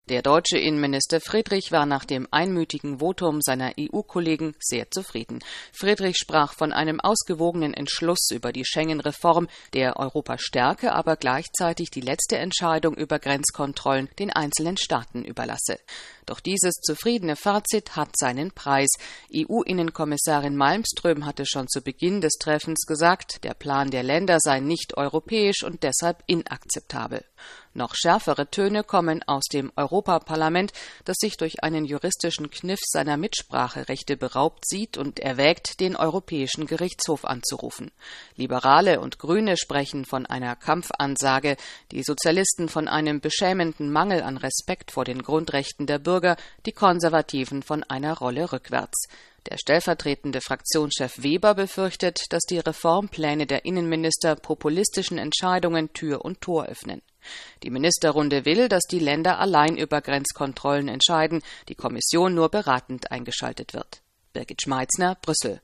Der deutsche Innenminister Friedrich war nach dem einmütigen Votum seiner EU-Kollegen sehr zufrieden. Friedrich sprach von einem ausgewogenen Entschluss über die Schengen-Reform, der Europa stärke, aber gleichzeitig die letzte Entscheidung über Grenzkontrollen den einzelnen Staaten überlasse. Doch dieses zufriedene Fazit hat seinen Preis. EU-Innenkommissarin Malmström hatte schon zu Beginn des Treffens gesagt, der Plan der Länder sei nicht europäisch und deshalb inakzeptabel. Noch schärfere Töne kommen aus dem Europaparlament, das sich durch einen juristischen Kniff seiner Mitspracherechte beraubt sieht und erwägt, den Europäischen Gerichtshof anzurufen. Liberale und Grüne sprechen von einer Kampfansage, die Sozialisten von einem beschämenden Mangel an Respekt vor den Grundrechten der Bürger, die Konservativen von einer Rolle rückwärts. Der stellvertretende Fraktionschef Weber befürchtet, dass die Reformpläne der Innenminister populistischen Entscheidungen Tür und Tor öffnen. Die Ministerrunde will, dass die Länder allein über Grenzkontrollen entscheiden, die Kommission nur beratend eingeschaltet wird. Birgit Schmeitzner, Brüssel.